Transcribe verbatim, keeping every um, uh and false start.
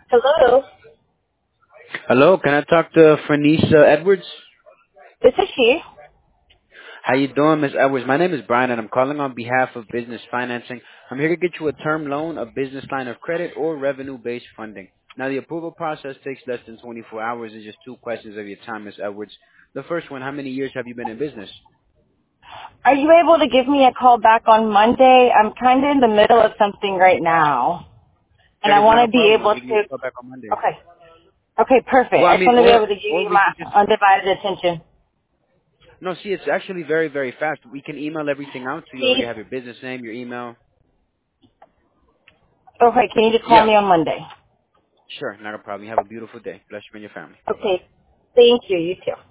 Hello. Hello, can I talk to Franisha Edwards? This is she. How you doing, Miss Edwards? My name is Brian, and I'm calling on behalf of Business Financing. I'm here to get you a term loan, a business line of credit, or revenue-based funding. Now, the approval process takes less than twenty-four hours and just two questions of your time, Miss Edwards. The first one, how many years have you been in business? Are you able to give me a call back on Monday? I'm kind of in the middle of something right now, and That I is want not to a be problem. I'll able give you a to. call back on Monday. Okay. Okay, perfect. Well, I I just mean, want to be or able to give or you we my could just undivided attention. no. See, it's actually very, very fast. We can email everything out to you. Please. Already have your business name, your email. Okay, can you just call Yeah, me on Monday? sure, not a problem. You have a beautiful day. Bless you and your family. Bye bye. Okay. Thank you. You too.